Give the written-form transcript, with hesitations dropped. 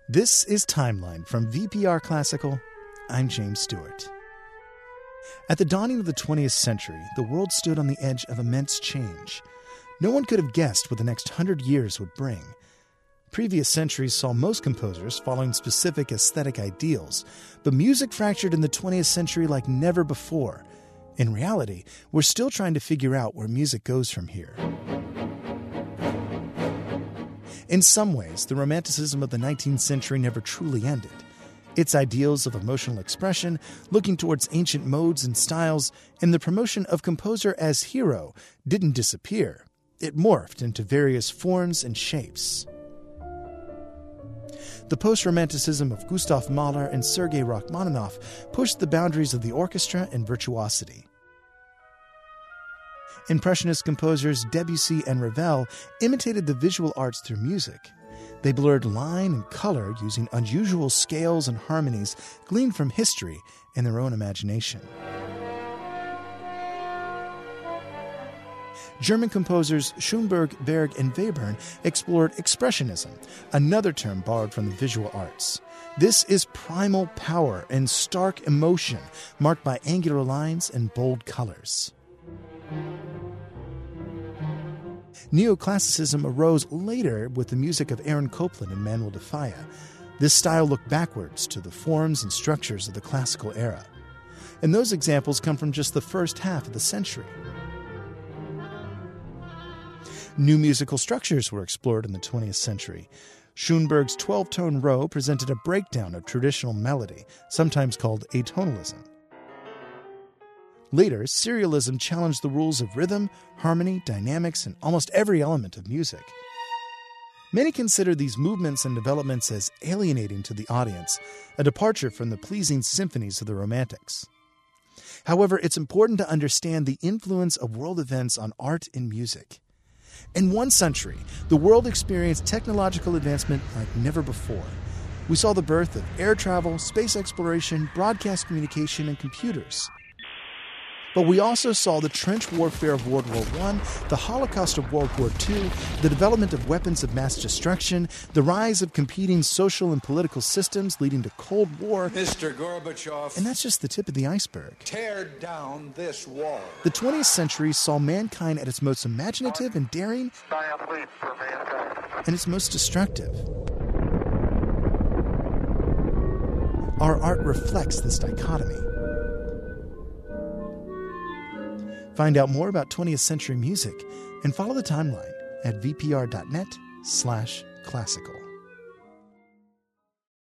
This is Timeline from VPR Classical. I'm James Stewart. At the dawning of the 20th century, the world stood on the edge of immense change. No one could have guessed what the next 100 years would bring. Previous centuries saw most composers following specific aesthetic ideals, but music fractured in the 20th century like never before. In reality, we're still trying to figure out where music goes from here. In some ways, the Romanticism of the 19th century never truly ended. Its ideals of emotional expression, looking towards ancient modes and styles, and the promotion of composer as hero didn't disappear. It morphed into various forms and shapes. The post-Romanticism of Gustav Mahler and Sergei Rachmaninoff pushed the boundaries of the orchestra and virtuosity. Impressionist composers Debussy and Ravel imitated the visual arts through music. They blurred line and color using unusual scales and harmonies gleaned from history and their own imagination. German composers Schoenberg, Berg, and Webern explored expressionism, another term borrowed from the visual arts. This is primal power and stark emotion, marked by angular lines and bold colors. Neoclassicism arose later with the music of Aaron Copland and Manuel de Falla. This style looked backwards to the forms and structures of the classical era. And those examples come from just the first half of the century. New musical structures were explored in the 20th century. Schoenberg's 12-tone row presented a breakdown of traditional melody, sometimes called atonalism. Later, serialism challenged the rules of rhythm, harmony, dynamics, and almost every element of music. Many consider these movements and developments as alienating to the audience, a departure from the pleasing symphonies of the Romantics. However, it's important to understand the influence of world events on art and music. In one century, the world experienced technological advancement like never before. We saw the birth of air travel, space exploration, broadcast communication, and computers. But we also saw the trench warfare of World War I, the Holocaust of World War II, the development of weapons of mass destruction, the rise of competing social and political systems leading to Cold War. Mr. Gorbachev, and that's just the tip of the iceberg. Tear down this wall. The 20th century saw mankind at its most imaginative and daring, and its most destructive. Our art reflects this dichotomy. Find out more about 20th century music and follow the timeline at vpr.net/classical.